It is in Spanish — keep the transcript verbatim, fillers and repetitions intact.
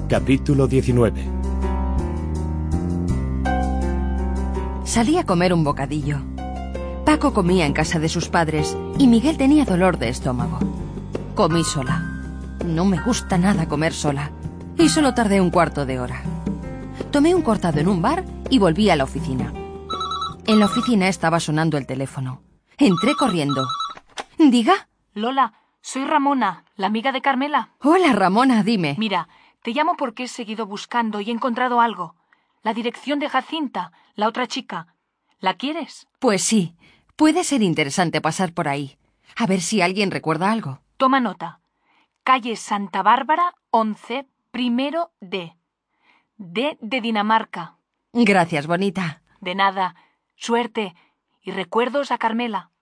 Capítulo diecinueve. Salí a comer un bocadillo. Paco comía en casa de sus padres y Miguel tenía dolor de estómago. Comí sola. No me gusta nada comer sola. Y solo tardé un cuarto de hora. Tomé un cortado en un bar y volví a la oficina. En la oficina estaba sonando el teléfono. Entré corriendo. ¿Diga? Lola, soy Ramona, la amiga de Carmela. Hola, Ramona, dime. Mira, te llamo porque he seguido buscando y he encontrado algo. La dirección de Jacinta, la otra chica. ¿La quieres? Pues sí, puede ser interesante pasar por ahí. A ver si alguien recuerda algo. Toma nota. Calle Santa Bárbara, once, primero D. D de Dinamarca. Gracias, bonita. De nada. Suerte. Y recuerdos a Carmela.